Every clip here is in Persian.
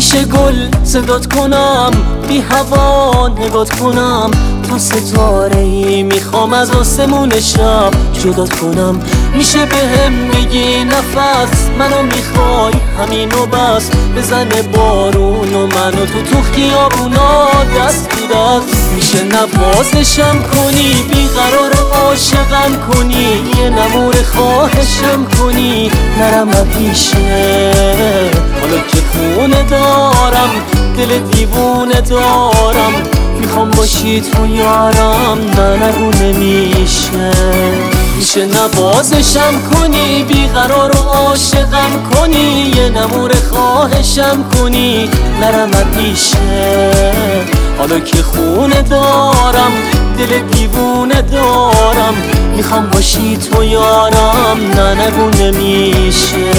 میشه گل صدات کنم، بی هوا نگات کنم، تو ستاره‌ای میخوام از آسمون شب جدات کنم. میشه بهم بگی نفس منو میخوای همینو بس، بزنه بارون و منو تو خیابونا دست تو دست. میشه نوازشم کنی، بیقرار عاشقم کنی، یه نمور خواهشم کنی، نرم پیشه حالا که خونه دارم، دل دیوونه دارم، میخوام باشی تو یارم، نه نگو نمیشه. میشه نوازشم کنی، بیقرار و عاشقم کنی، یه نمور خواهشم کنی، نرم پیشه حالا که خونه دارم، دل دیوونه دارم، میخوام باشی تو یارم، نه نگو نمیشه.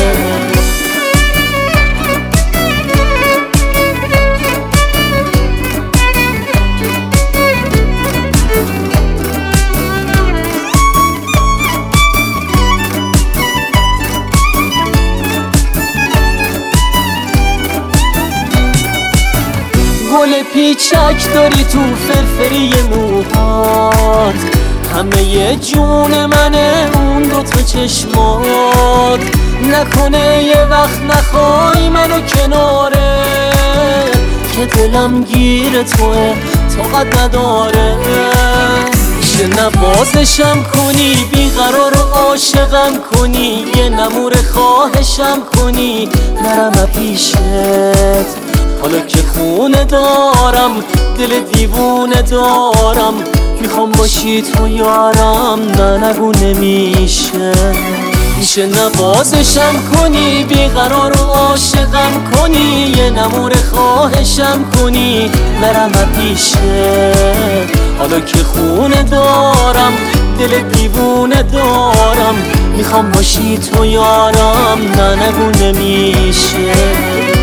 گل پیچک داری تو فرفری موهات، همه ی جون منه اون دوتا چشمات. نکنه یه وقت نخوای منو کناره، که دلم گیر توه طاقت نداره. میشه نوازشم کنی، بیقرار و عاشقم کنی، یه نمور خواهشم کنی، نرم پیشت حالا که خونه دارم، دل دیوونه دارم، میخوام باشی تو یارم، نه نگو نمیشه. میشه نوازشم کنی، بیقرار و عاشقم کنی، یه نمور خواهشم کنی، نرم پیشه حالا که خونه دارم، دل دیوونه دارم، میخوام باشی تو یارم، نه نگو نمیشه.